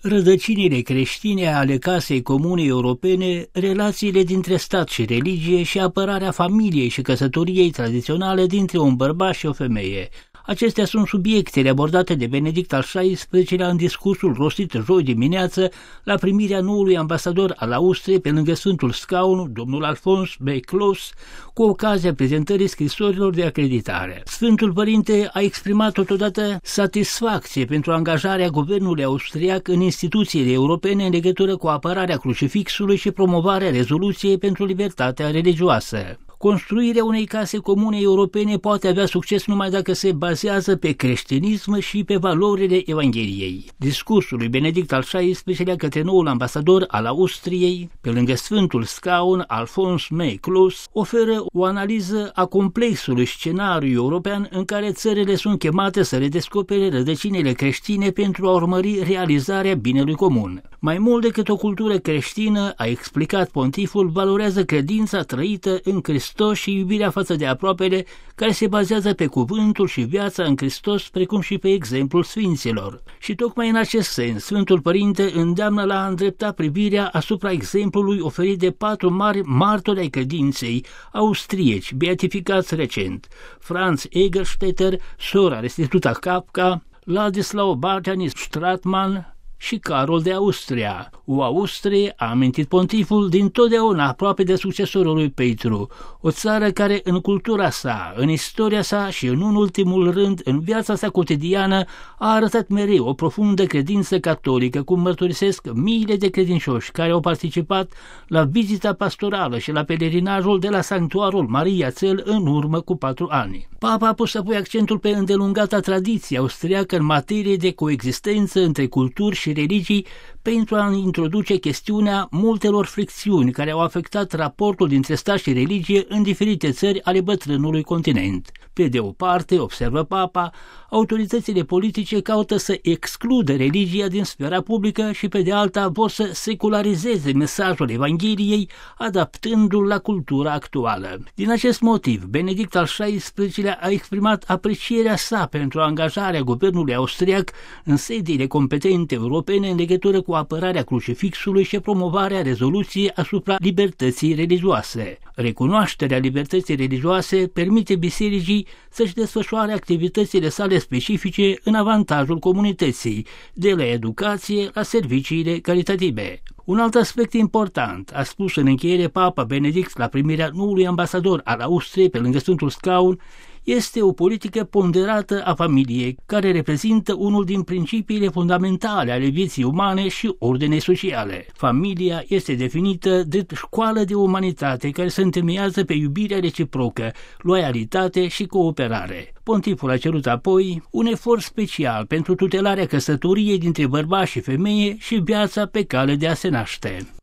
Rădăcinile creștine ale Casei Comune Europene, relațiile dintre stat și religie și apărarea familiei și căsătoriei tradiționale dintre un bărbat și o femeie. Acestea sunt subiectele abordate de Benedict al XVI-lea în discursul rostit joi dimineață la primirea noului ambasador al Austriei pe lângă Sfântul Scaun, domnul Alfons B. Kloss, cu ocazia prezentării scrisorilor de acreditare. Sfântul Părinte a exprimat totodată satisfacție pentru angajarea guvernului austriac în instituțiile europene în legătură cu apărarea crucifixului și promovarea rezoluției pentru libertatea religioasă. Construirea unei case comune europene poate avea succes numai dacă se bazează pe creștinism și pe valorile Evangheliei. Discursul lui Benedict al XVI-lea către noul ambasador al Austriei, pe lângă Sfântul Scaun, Alfons M. Kloss, oferă o analiză a complexului scenariu european în care țările sunt chemate să redescopere rădăcinile creștine pentru a urmări realizarea binelui comun. Mai mult decât o cultură creștină, a explicat pontiful, valorează credința trăită în Hristos și iubirea față de aproapele, care se bazează pe cuvântul și viața în Hristos, precum și pe exemplul sfinților. Și tocmai în acest sens, Sfântul Părinte îndeamnă la a îndrepta privirea asupra exemplului oferit de 4 mari martori ai credinței austrieci, beatificați recent: Franz Egerstetter, sora Restituta Capca, Ladislau Bartani Stratman și Carol de Austria. O Austrie, a amintit pontiful, dintotdeauna aproape de succesorul lui Petru, o țară care în cultura sa, în istoria sa și în ultimul rând în viața sa cotidiană a arătat mereu o profundă credință catolică, cum mărturisesc miile de credincioși care au participat la vizita pastorală și la pelerinajul de la sanctuarul Maria Cel în urmă cu 4 ani. Papa a pus apoi accentul pe îndelungata tradiție austriacă în materie de coexistență între culturi și religii pentru a introduce chestiunea multelor fricțiuni care au afectat raportul dintre stat și religie în diferite țări ale bătrânului continent. Pe de o parte, observă Papa, autoritățile politice caută să excludă religia din sfera publică și pe de alta vor să secularizeze mesajul Evangheliei, adaptându-l la cultura actuală. Din acest motiv, Benedict al XVI-lea a exprimat aprecierea sa pentru angajarea guvernului austriac în sediile competente europene în legătură cu apărarea crucifixului și promovarea rezoluției asupra libertății religioase. Recunoașterea libertății religioase permite bisericii să-și desfășoare activitățile sale specifice în avantajul comunității, de la educație la serviciile caritative. Un alt aspect important, a spus în încheiere Papa Benedict la primirea noului ambasador al Austriei pe lângă Sfântul Scaun, este o politică ponderată a familiei, care reprezintă unul din principiile fundamentale ale vieții umane și ordinei sociale. Familia este definită drept școală de umanitate care se întemeiază pe iubirea reciprocă, loialitate și cooperare. Pontiful a cerut apoi un efort special pentru tutelarea căsătoriei dintre bărbați și femeie și viața pe cale de a se naște.